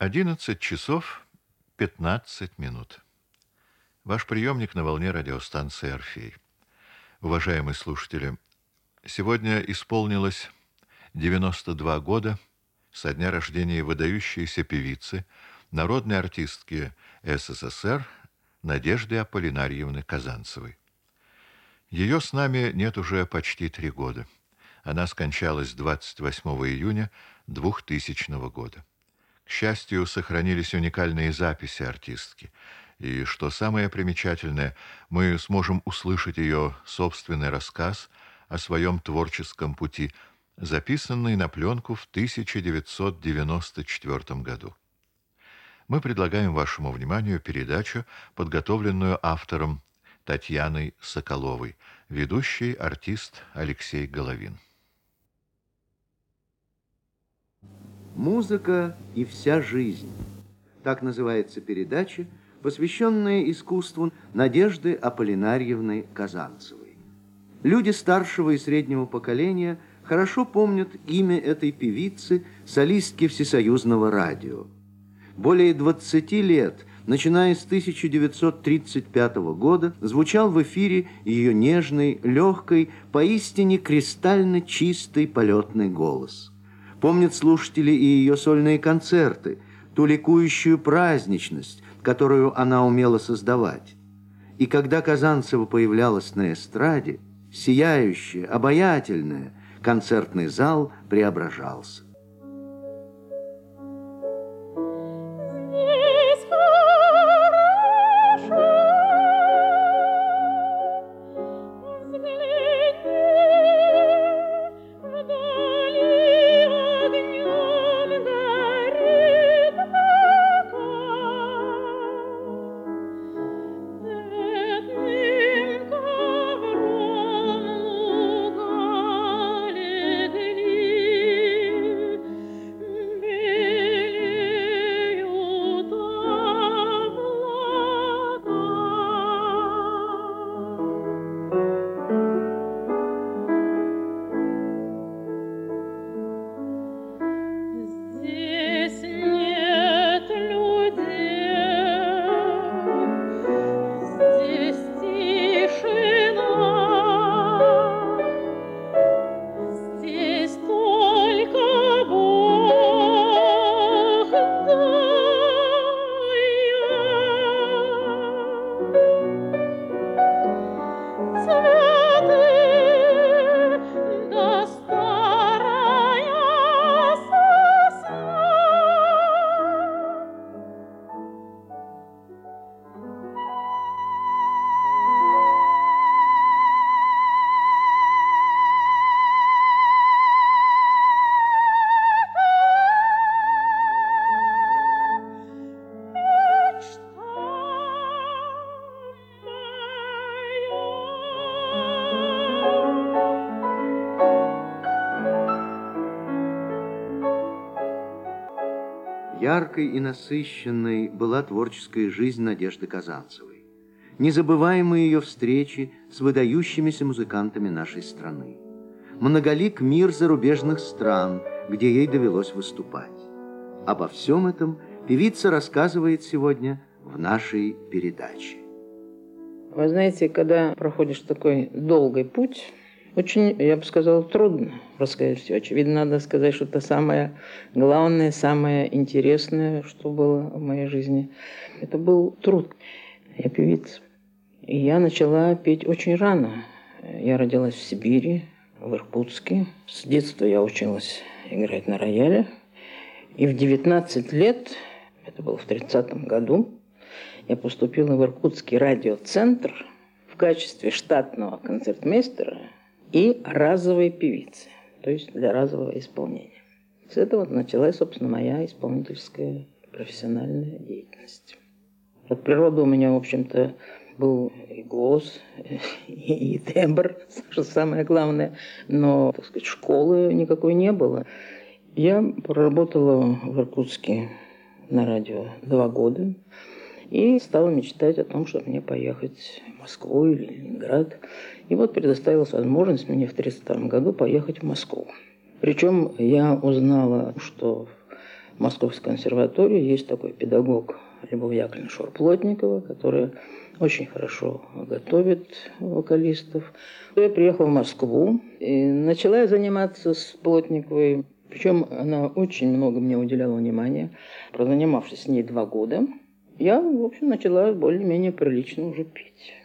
11 часов 15 минут. Ваш приемник на волне радиостанции «Орфей». Уважаемые слушатели, сегодня исполнилось 92 года со дня рождения выдающейся певицы, народной артистки СССР Надежды Аполлинарьевны Казанцевой. Ее с нами нет уже почти 3 года. Она скончалась 28 июня 2000 года. К счастью, сохранились уникальные записи артистки. И, что самое примечательное, мы сможем услышать ее собственный рассказ о своем творческом пути, записанный на пленку в 1994 году. Мы предлагаем вашему вниманию передачу, подготовленную автором Татьяной Соколовой, ведущий артист Алексей Головин. «Музыка и вся жизнь». Так называется передача, посвященная искусству Надежды Аполлинарьевны Казанцевой. Люди старшего и среднего поколения хорошо помнят имя этой певицы, солистки Всесоюзного радио. Более 20 лет, начиная с 1935 года, звучал в эфире ее нежный, легкий, поистине кристально чистый полетный голос. Помнят слушатели и ее сольные концерты, ту ликующую праздничность, которую она умела создавать. И когда Казанцева появлялась на эстраде, сияющая, обаятельная, концертный зал преображался. Яркой и насыщенной была творческая жизнь Надежды Казанцевой. Незабываемы ее встречи с выдающимися музыкантами нашей страны. Многолик мир зарубежных стран, где ей довелось выступать. Обо всем этом певица рассказывает сегодня в нашей передаче. Вы знаете, когда проходишь такой долгий путь, очень, я бы сказала, трудно рассказать все. Очевидно, надо сказать, что это самое главное, самое интересное, что было в моей жизни. Это был труд. Я певица. И я начала петь очень рано. Я родилась в Сибири, в Иркутске. С детства я училась играть на рояле. И в 19 лет, это было в 30-м году, я поступила в Иркутский радиоцентр в качестве штатного концертмейстера и разовой певицы, то есть для разового исполнения. С этого началась, собственно, моя исполнительская профессиональная деятельность. От природы у меня, в общем-то, был и голос, и тембр, что самое главное, но, так сказать, школы никакой не было. Я проработала в Иркутске на радио 2 года и стала мечтать о том, чтобы мне поехать в Москву или Ленинград. И вот предоставилась возможность мне в 1932 году поехать в Москву. Причем я узнала, что в Московской консерватории есть такой педагог Любовь Яковлевна Шор-Плотникова, которая очень хорошо готовит вокалистов. Я приехала в Москву и начала заниматься с Плотниковой. Причем она очень много мне уделяла внимания. Прозанимавшись с ней 2 года, я, в общем, начала более-менее прилично уже петь.